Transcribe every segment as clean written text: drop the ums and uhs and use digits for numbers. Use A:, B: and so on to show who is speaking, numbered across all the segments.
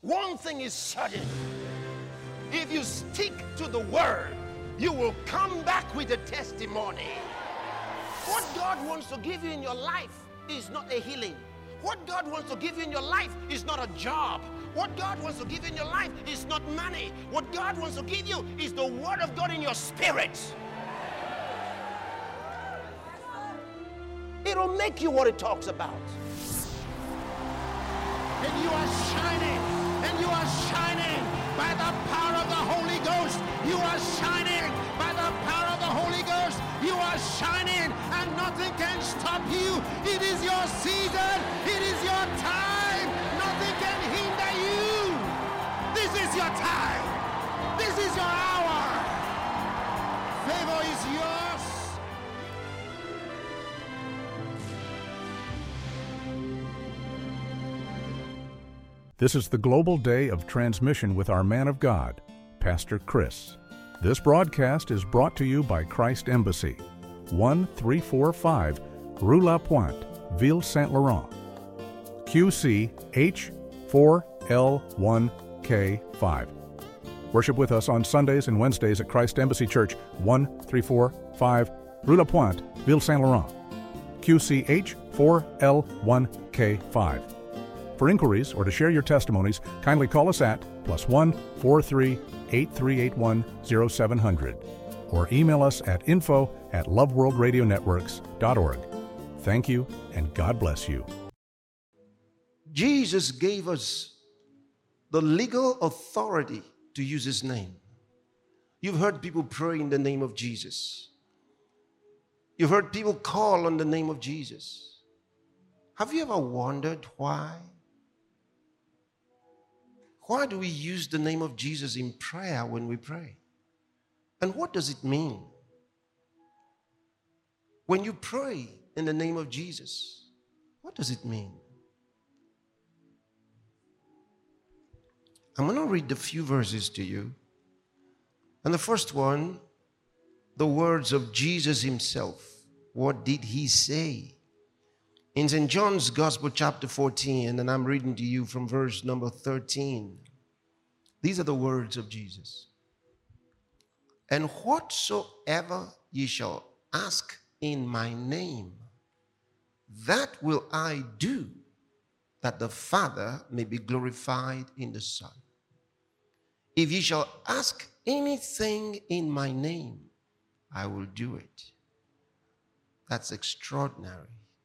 A: One thing is certain. If you stick to the word, you will come back with a testimony. What God wants to give you in your life is not a healing. What God wants to give you in your life is not a job. What God wants to give you in your life is not money. What God wants to give you is the word of God in your spirit. It'll make you what it talks about. And you are shining. And you are shining by the power of the Holy Ghost. You are shining by the power of the Holy Ghost. You are shining and nothing can stop you. It is your season. It is your time. Nothing can hinder you. This is your time. This is your hour. Favor is yours.
B: This is the Global Day of Transmission with our man of God, Pastor Chris. This broadcast is brought to you by Christ Embassy, 1345 Rue La Pointe, Ville Saint Laurent, QC H4L1K5. Worship with us on Sundays and Wednesdays at Christ Embassy Church, 1345 Rue La Pointe, Ville Saint Laurent, QC H4L1K5. For inquiries or to share your testimonies, kindly call us at +1 43 8381 0700 or email us at info@loveworldradionetworks.org. Thank you and God bless you.
A: Jesus gave us the legal authority to use his name. You've heard people pray in the name of Jesus. You've heard people call on the name of Jesus. Have you ever wondered why? Why do we use the name of Jesus in prayer when we pray? And what does it mean? When you pray in the name of Jesus, what does it mean? I'm going to read a few verses to you. And the first one, the words of Jesus himself. What did he say? In St. John's Gospel, chapter 14, and I'm reading to you from verse number 13. These are the words of Jesus. And whatsoever ye shall ask in my name, that will I do, that the Father may be glorified in the Son. If ye shall ask anything in my name, I will do it. That's extraordinary.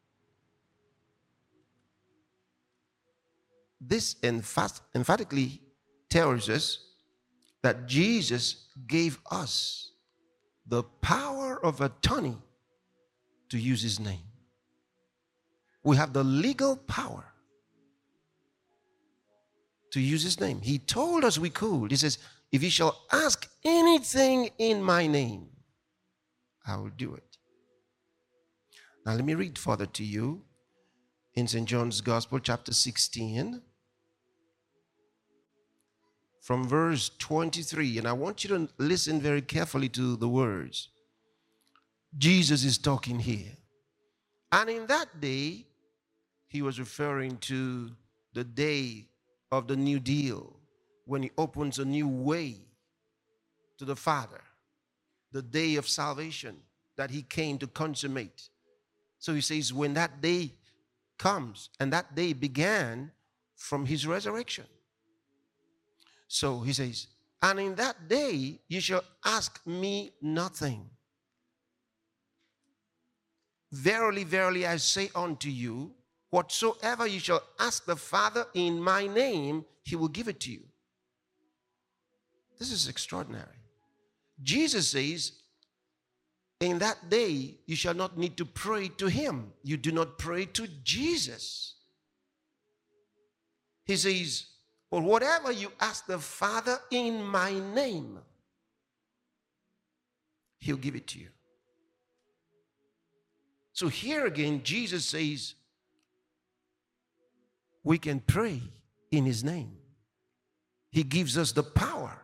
A: This emphatically tells us that Jesus gave us the power of attorney to use his name. We have the legal power to use his name. He told us we could. He says, if you shall ask anything in my name, I will do it. Now let me read further to you in St. John's Gospel, chapter 16, from verse 23. And I want you to listen very carefully to the words. Jesus is talking here. And in that day, he was referring to the day of the new deal, when he opens a new way to the Father, the day of salvation that he came to consummate. So he says, when that day comes, and that day began from his resurrection. So he says, and in that day you shall ask me nothing. Verily, verily, I say unto you, whatsoever you shall ask the Father in my name, he will give it to you. This is extraordinary. Jesus says, in that day, you shall not need to pray to him. You do not pray to Jesus. He says, but whatever you ask the Father in my name, he'll give it to you. So here again, Jesus says, we can pray in his name. He gives us the power,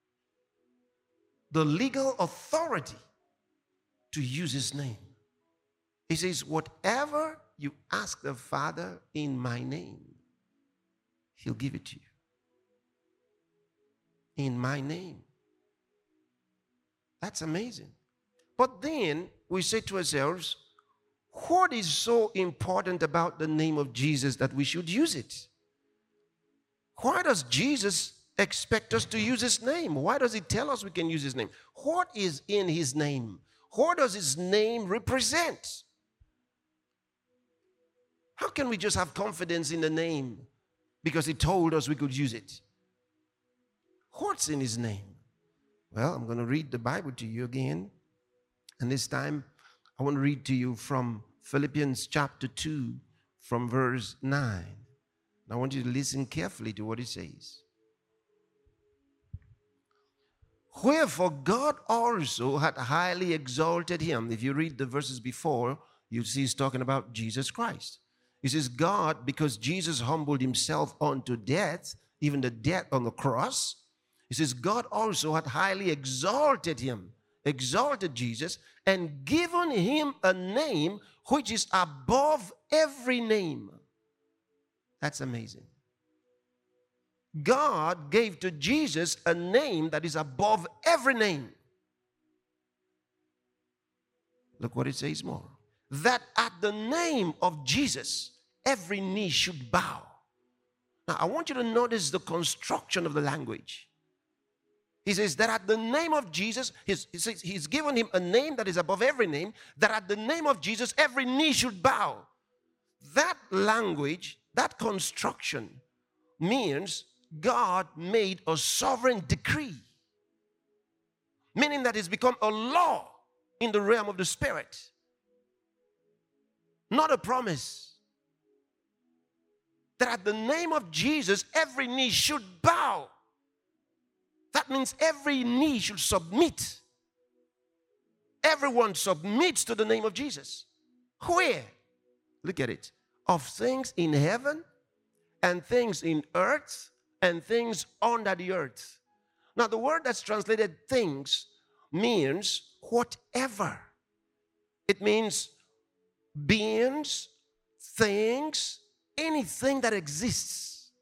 A: the legal authority to use his name. He says, whatever you ask the Father in my name, he'll give it to you. in my name. That's amazing. But then we say to ourselves, what is so important about the name of Jesus that we should use it? Why does Jesus expect us to use his name? Why does he tell us we can use his name? What is in his name? What does his name represent? How can we just have confidence in the name because he told us we could use it? What's in his name? Well, I'm going to read the Bible to you again. And this time, I want to read to you from Philippians chapter 2, from verse 9. And I want you to listen carefully to what it says. Wherefore God also had highly exalted him. If you read the verses before, you see he's talking about Jesus Christ. He says, God, because Jesus humbled himself unto death, even the death on the cross, he says, God also had highly exalted him, exalted Jesus, and given him a name which is above every name. That's amazing. God gave to Jesus a name that is above every name. Look what it says more. That at the name of Jesus, every knee should bow. Now, I want you to notice the construction of the language. He says that at the name of Jesus, he's given him a name that is above every name, that at the name of Jesus, every knee should bow. That language, that construction means God made a sovereign decree, meaning that it's become a law in the realm of the spirit, not a promise. That at the name of Jesus, every knee should bow. That means every knee should submit. Everyone submits to the name of Jesus. Where? Look at it. Of things in heaven and things in earth and things under the earth. Now, the word that's translated things means whatever. It means beings, things, anything that exists.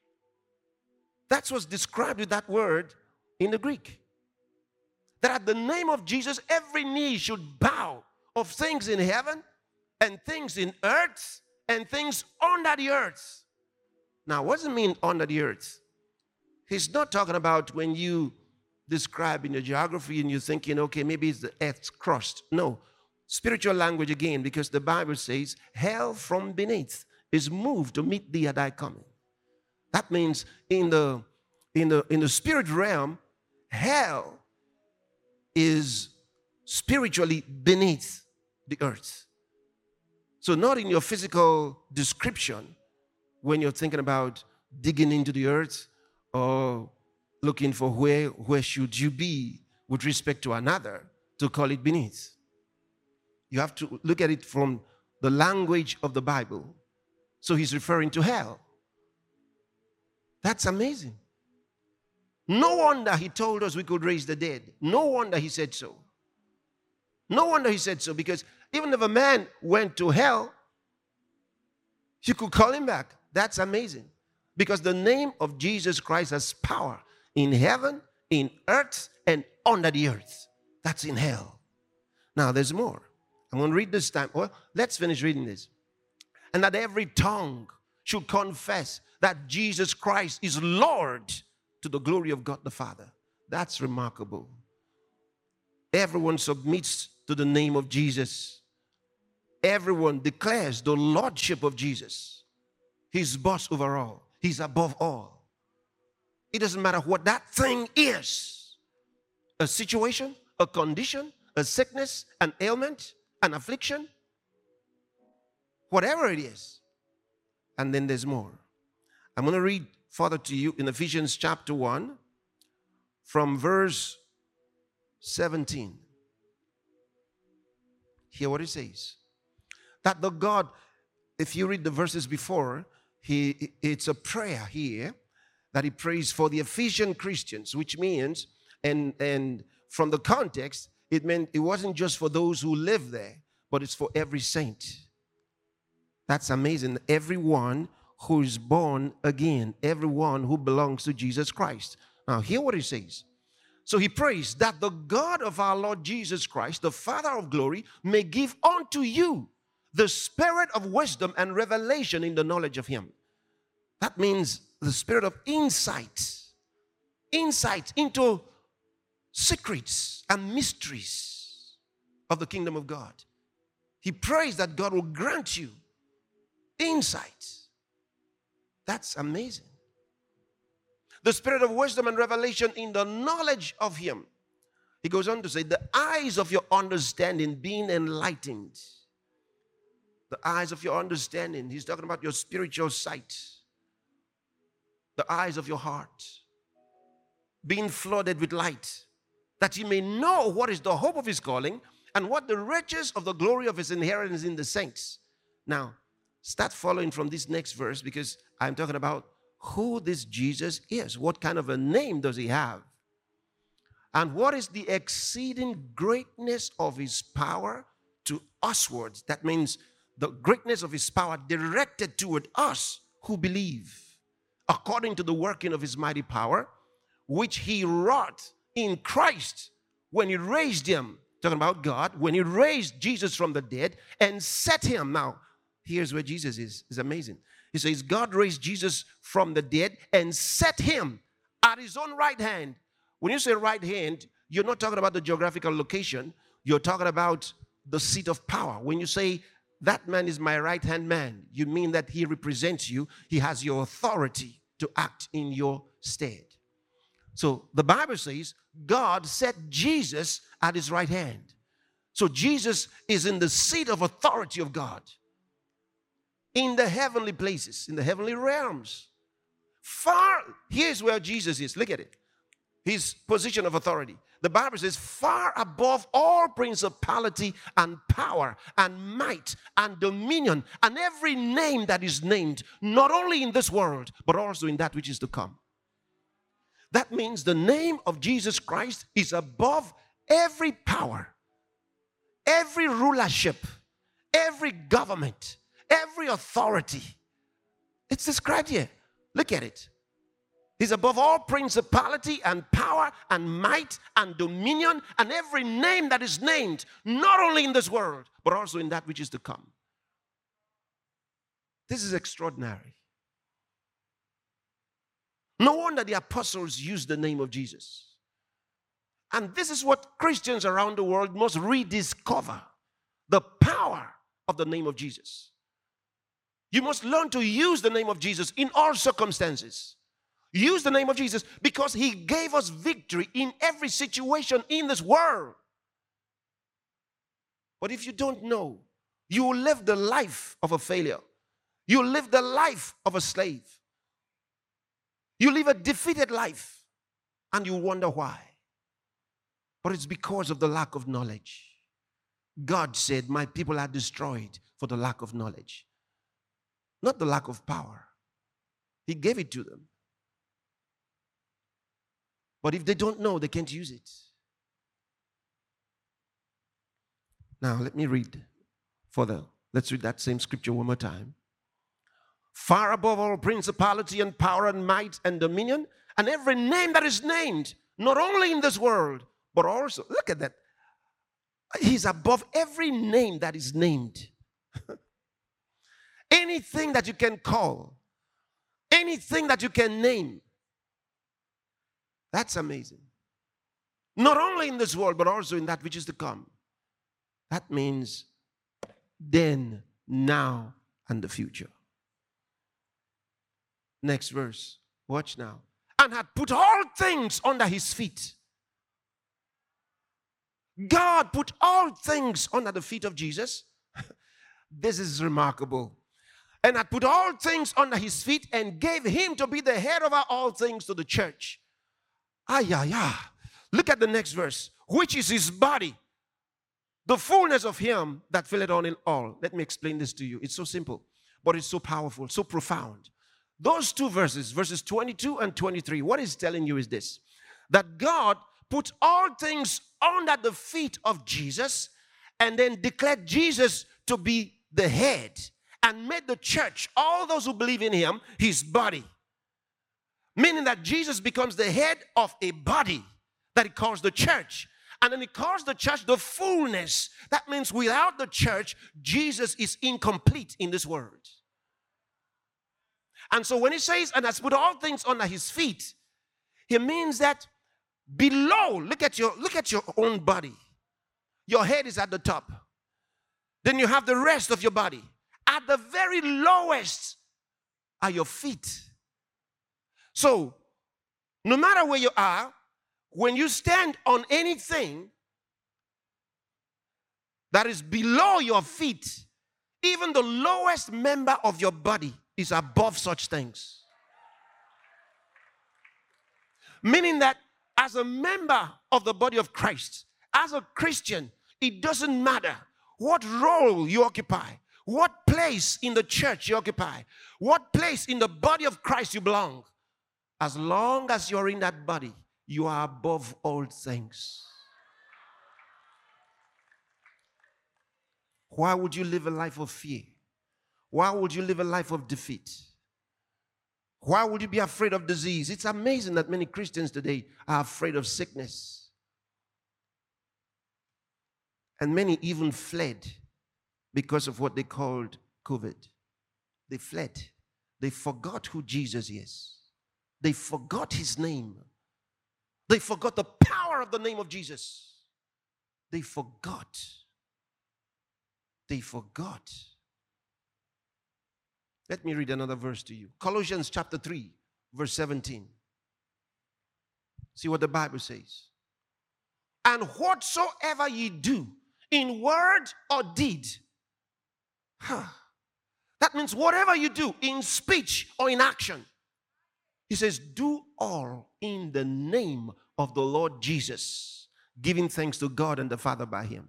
A: That's what's described with that word in the Greek. That at the name of Jesus, every knee should bow, of things in heaven and things in earth and things under the earth. Now, what does it mean under the earth? He's not talking about when you describe in your geography and you're thinking, okay, maybe it's the earth's crust. No, spiritual language again, because the Bible says, hell from beneath is moved to meet thee at thy coming. That means in the spirit realm, hell is spiritually beneath the earth. So not in your physical description when you're thinking about digging into the earth or looking for where should you be with respect to another to call it beneath. You have to look at it from the language of the Bible. So he's referring to hell. That's amazing. No wonder he told us we could raise the dead. No wonder he said so. No wonder he said so, because even if a man went to hell, you could call him back. That's amazing. Because the name of Jesus Christ has power in heaven, in earth, and under the earth. That's in hell. Now there's more. I'm going to read this time. Well, let's finish reading this. And that every tongue should confess that Jesus Christ is Lord to the glory of God the Father. That's remarkable. Everyone submits to the name of Jesus. Everyone declares the lordship of Jesus. He's boss over all. He's above all. It doesn't matter what that thing is. A situation, a condition, a sickness, an ailment, an affliction, whatever it is. And then there's more. I'm going to read further to you in Ephesians chapter 1 from verse 17. Hear what it says. That the God, if you read the verses before, it's a prayer here that he prays for the Ephesian Christians, which means, and from the context, it meant it wasn't just for those who live there, but it's for every saint. That's amazing. Everyone who is born again, everyone who belongs to Jesus Christ. Now, hear what he says. So he prays that the God of our Lord Jesus Christ, the Father of glory, may give unto you the spirit of wisdom and revelation in the knowledge of him. That means the spirit of insight into secrets and mysteries of the kingdom of God. He prays that God will grant you insight. That's amazing. The spirit of wisdom and revelation in the knowledge of him. He goes on to say, the eyes of your understanding being enlightened. The eyes of your understanding. He's talking about your spiritual sight. The eyes of your heart being flooded with light, that you may know what is the hope of his calling and what the riches of the glory of his inheritance in the saints. Now, start following from this next verse, because I'm talking about who this Jesus is. What kind of a name does he have? And what is the exceeding greatness of his power to uswards? That means the greatness of his power directed toward us who believe, according to the working of his mighty power, which he wrought in Christ when he raised him, talking about God, when he raised Jesus from the dead and set him. Now, here's where Jesus is. It's amazing. He says, God raised Jesus from the dead and set him at his own right hand. When you say right hand, you're not talking about the geographical location. You're talking about the seat of power. When you say, that man is my right-hand man, you mean that he represents you. He has your authority to act in your stead. So the Bible says God set Jesus at his right hand. So Jesus is in the seat of authority of God. In the heavenly places, in the heavenly realms. Here's where Jesus is. Look at it. His position of authority. The Bible says, far above all principality and power and might and dominion and every name that is named, not only in this world, but also in that which is to come. That means the name of Jesus Christ is above every power, every rulership, every government, every authority. It's described here. Look at it. He's above all principality and power and might and dominion and every name that is named, not only in this world, but also in that which is to come. This is extraordinary. No wonder the apostles used the name of Jesus. And this is what Christians around the world must rediscover, the power of the name of Jesus. You must learn to use the name of Jesus in all circumstances. Use the name of Jesus because he gave us victory in every situation in this world. But if you don't know, you will live the life of a failure. You will live the life of a slave. You live a defeated life and you wonder why. But it's because of the lack of knowledge. God said, my people are destroyed for the lack of knowledge. Not the lack of power. He gave it to them. But if they don't know, they can't use it. Now, let me read further. Let's read that same scripture one more time. Far above all principality and power and might and dominion and every name that is named, not only in this world, but also, look at that. He's above every name that is named. Anything that you can call, anything that you can name. That's amazing. Not only in this world, but also in that which is to come. That means then, now, and the future. Next verse. Watch now. And had put all things under his feet. God put all things under the feet of Jesus. This is remarkable. And had put all things under his feet and gave him to be the head over all things to the church. Look at the next verse. Which is his body, the fullness of him that filleth on in all. Let me explain this to you. It's so simple, but it's so powerful, so profound. Those two verses, verses 22 and 23, what it's telling you is this. That God put all things under the feet of Jesus and then declared Jesus to be the head and made the church, all those who believe in him, his body. Meaning that Jesus becomes the head of a body that he calls the church. And then he calls the church the fullness. That means without the church, Jesus is incomplete in this world. And so when he says, and has put all things under his feet, he means that below, look at your own body. Your head is at the top. Then you have the rest of your body. At the very lowest are your feet. So, no matter where you are, when you stand on anything that is below your feet, even the lowest member of your body is above such things. Meaning that as a member of the body of Christ, as a Christian, it doesn't matter what role you occupy, what place in the church you occupy, what place in the body of Christ you belong. As long as you're in that body, you are above all things. Why would you live a life of fear? Why would you live a life of defeat? Why would you be afraid of disease? It's amazing that many Christians today are afraid of sickness. And many even fled because of what they called COVID. They fled. They forgot who Jesus is. They forgot his name. They forgot the power of the name of Jesus. They forgot. They forgot. Let me read another verse to you. Colossians chapter 3, verse 17. See what the Bible says. And whatsoever ye do, in word or deed. That means whatever you do, in speech or in action. He says, do all in the name of the Lord Jesus, giving thanks to God and the Father by him.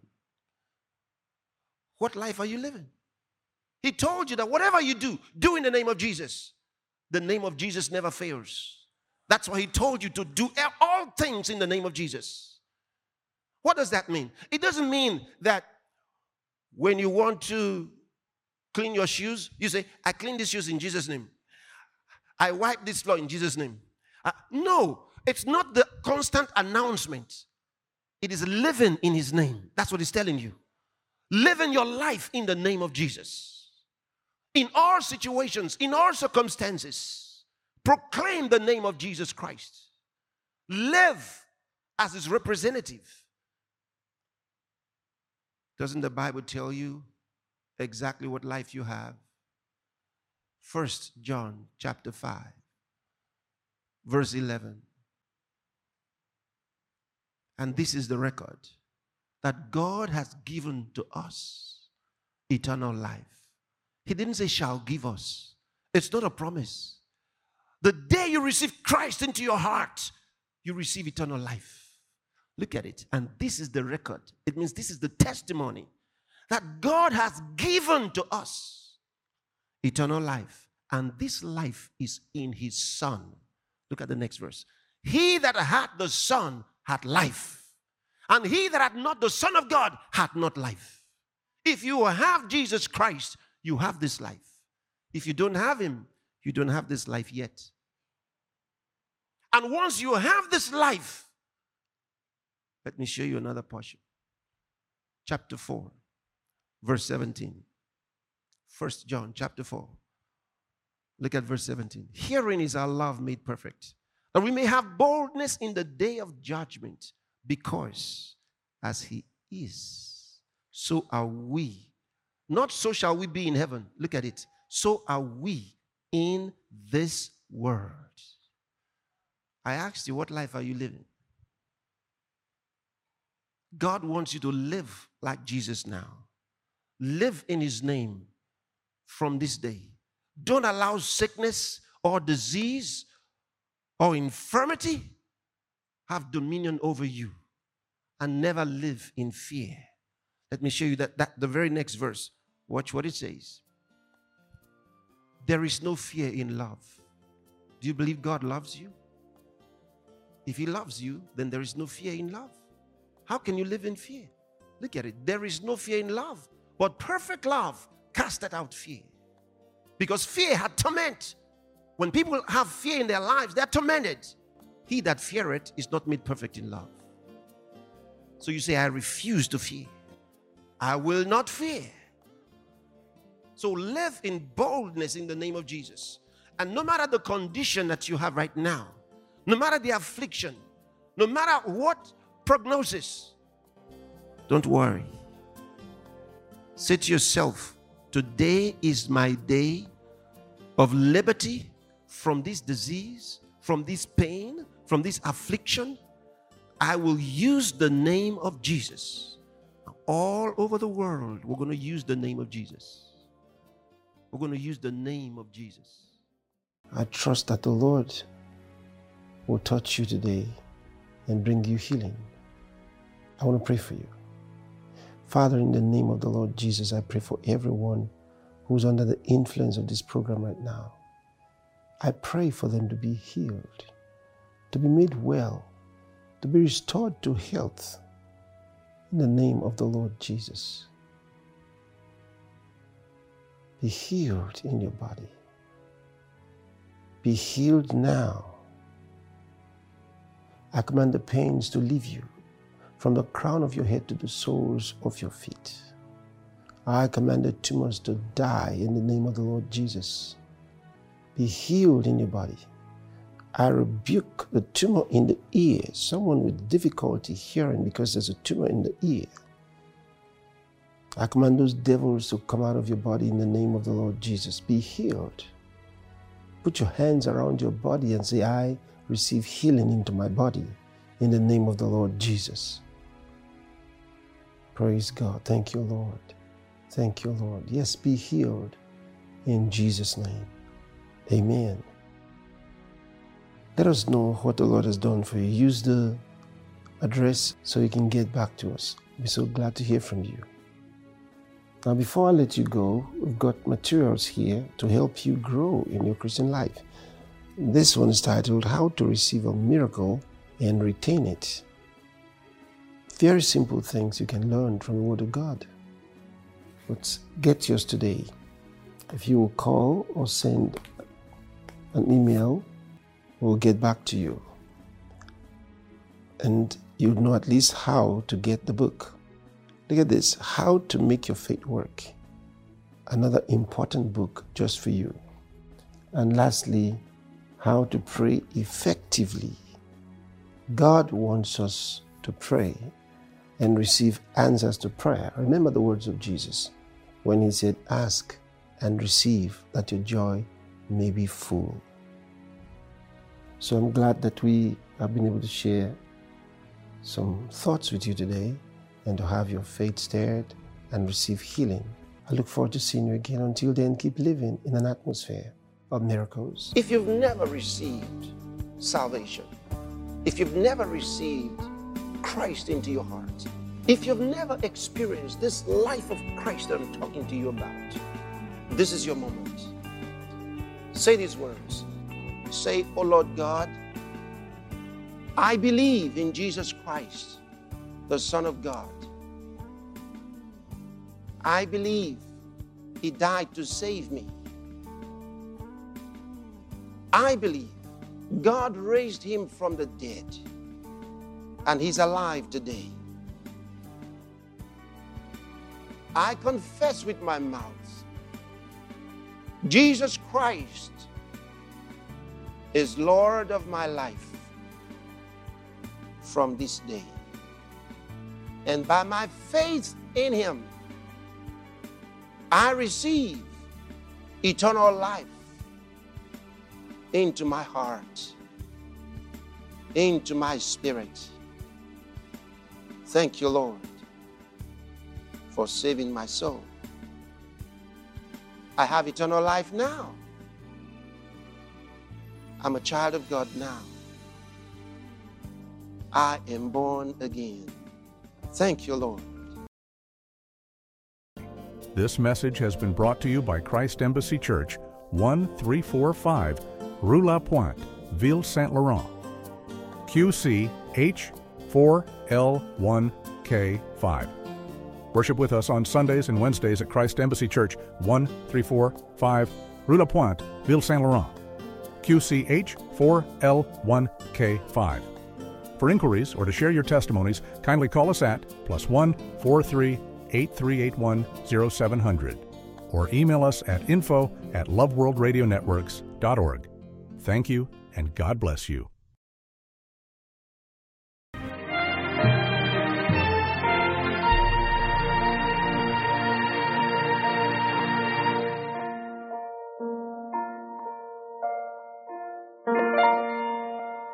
A: What life are you living? He told you that whatever you do, do in the name of Jesus. The name of Jesus never fails. That's why he told you to do all things in the name of Jesus. What does that mean? It doesn't mean that when you want to clean your shoes, you say, I clean these shoes in Jesus' name. I wipe this floor in Jesus' name. No, it's not the constant announcement. It is living in his name. That's what he's telling you. Living your life in the name of Jesus. In all situations, in all circumstances, proclaim the name of Jesus Christ. Live as his representative. Doesn't the Bible tell you exactly what life you have? 1 John chapter 5, verse 11. And this is the record, that God has given to us eternal life. He didn't say shall give us. It's not a promise. The day you receive Christ into your heart, you receive eternal life. Look at it. And this is the record. It means this is the testimony that God has given to us eternal life. And this life is in his Son. Look at the next verse. He that had the Son had life. And he that had not the Son of God had not life. If you have Jesus Christ, you have this life. If you don't have him, you don't have this life yet. And once you have this life, let me show you another portion. Chapter 4, verse 17. 1 John chapter 4. Look at verse 17. Herein is our love made perfect, that we may have boldness in the day of judgment, because as he is, so are we. Not so shall we be in heaven. Look at it. So are we in this world. I asked you, what life are you living? God wants you to live like Jesus now. Live in his name from this day. Don't allow sickness or disease or infirmity have dominion over you, and never live in fear. Let me show you that the very next verse. Watch what it says. There is no fear in love. Do you believe God loves you? If he loves you, then there is no fear in love. How can you live in fear? Look at it. There is no fear in love, but perfect love casteth out fear. Because fear had torment. When people have fear in their lives, they're tormented. He that feareth is not made perfect in love. So you say, I refuse to fear. I will not fear. So live in boldness in the name of Jesus. And no matter the condition that you have right now, no matter the affliction, no matter what prognosis, don't worry. Say to yourself, today is my day of liberty from this disease, from this pain, from this affliction. I will use the name of Jesus. All over the world, we're going to use the name of Jesus. We're going to use the name of Jesus. I trust that the Lord will touch you today and bring you healing. I want to pray for you. Father, in the name of the Lord Jesus, I pray for everyone who's under the influence of this program right now. I pray for them to be healed, to be made well, to be restored to health in the name of the Lord Jesus. Be healed in your body. Be healed now. I command the pains to leave you from the crown of your head to the soles of your feet. I command the tumors to die in the name of the Lord Jesus. Be healed in your body. I rebuke the tumor in the ear. Someone with difficulty hearing because there's a tumor in the ear. I command those devils to come out of your body in the name of the Lord Jesus. Be healed. Put your hands around your body and say, I receive healing into my body in the name of the Lord Jesus. Praise God. Thank you, Lord. Thank you, Lord. Yes, be healed in Jesus' name. Amen. Let us know what the Lord has done for you. Use the address so you can get back to us. We're so glad to hear from you. Now, before I let you go, we've got materials here to help you grow in your Christian life. This one is titled, How to Receive a Miracle and Retain It. Very simple things you can learn from the Word of God. Let's get yours today. If you will call or send an email, we'll get back to you. And you'll know at least how to get the book. Look at this, How to Make Your Faith Work. Another important book just for you. And lastly, How to Pray Effectively. God wants us to pray and receive answers to prayer. Remember the words of Jesus when he said, ask and receive that your joy may be full. So I'm glad that we have been able to share some thoughts with you today and to have your faith stirred and receive healing. I look forward to seeing you again. Until then, keep living in an atmosphere of miracles. If you've never received salvation, if you've never received Christ into your heart, if you've never experienced this life of Christ that I'm talking to you about, this is your moment. Say these words. Say, oh Lord God, I believe in Jesus Christ, the Son of God. I believe He died to save me. I believe God raised Him from the dead and He's alive today. I confess with my mouth, Jesus Christ is Lord of my life from this day. And by my faith in Him, I receive eternal life into my heart, into my spirit. Thank you, Lord, for saving my soul. I have eternal life now. I'm a child of God now. I am born again. Thank you, Lord.
B: This message has been brought to you by Christ Embassy Church, 1345 Rue La Pointe, Ville Saint Laurent, QC H4L1K5. Worship with us on Sundays and Wednesdays at Christ Embassy Church, 1345 Rue La Pointe, Ville Saint Laurent. QCH4L1K5. For inquiries or to share your testimonies, kindly call us at +1 43 8381 0700 or email us at info@loveworldradionetworks.org. Thank you, and God bless you.